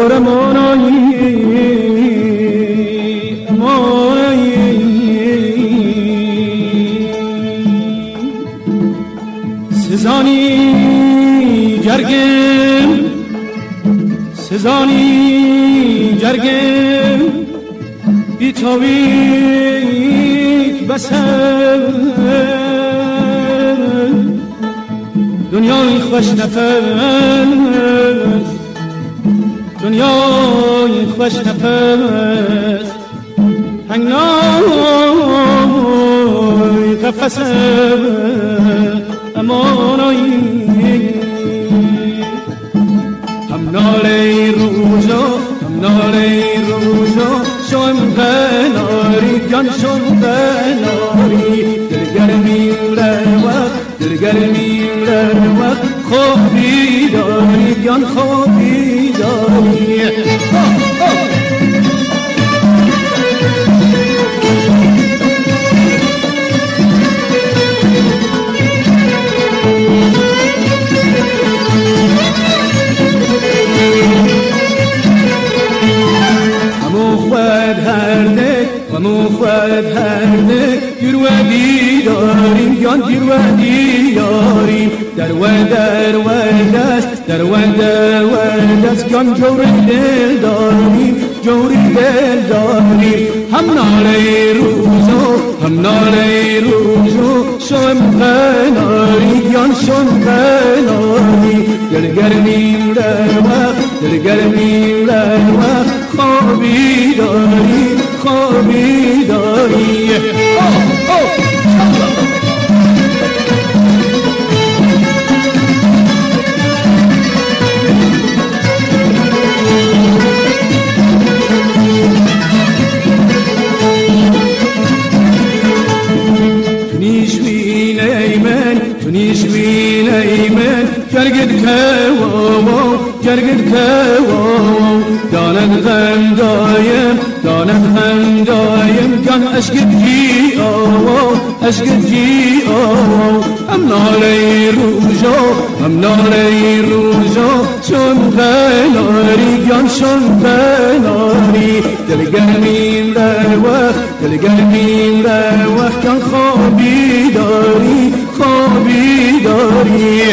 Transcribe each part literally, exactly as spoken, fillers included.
امور امانایی امانایی سزانی جرگم سزانی جرگم بی تویک بسر دنیای خوش نفس دنیای خوش نفس هنگنای قفس امانایی هم ناله روزا هم ناله روزا شم قناری جان شم قناری دلگرمی وقت دلگرمی وقت خوبی داری جان خوبی داری موفد هرده گروهی داریم جان گروهی داریم در و در و دست در و در و دست جان جوری دل داریم جوری دل داریم هم ناله روزو هم ناله روزو شم قناری جان شم قناری دلگرمیم در وقت دلگرمیم در وقت خوابی داری خوابی داری تنیشوین ایمن تنیشوین ایمن جرگد كواو جرگد كواو دانت غم دايم دانت غم دايم كان اشقد جي او اشقد جي او هم نالي روجو هم نالي روجو شون غناري كان شون غناري دلقلبي مروخ دلقلبي مروخ كان خوابي داري خوابي داري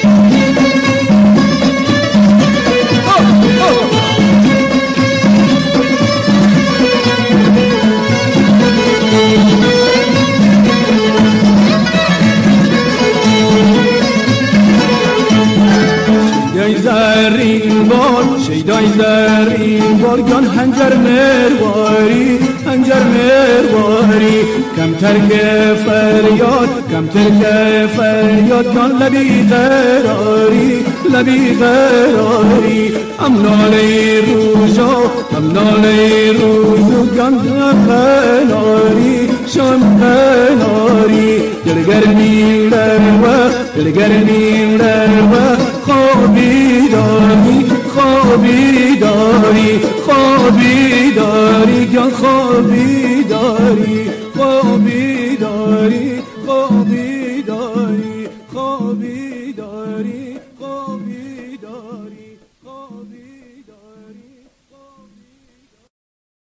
زرین بار شیدای زرین بار جان هنجر مرواری هنجر مرواری کمتر که فریاد کمتر که فریاد جان لبی قراری لبی قراری هم ناله روزو هم ناله روزو جان قناری شم قناری دلگرمی در وقت دلگرمی در وقت خوابی داری خوابی داری خوابی داری جان خوابی داری خوابی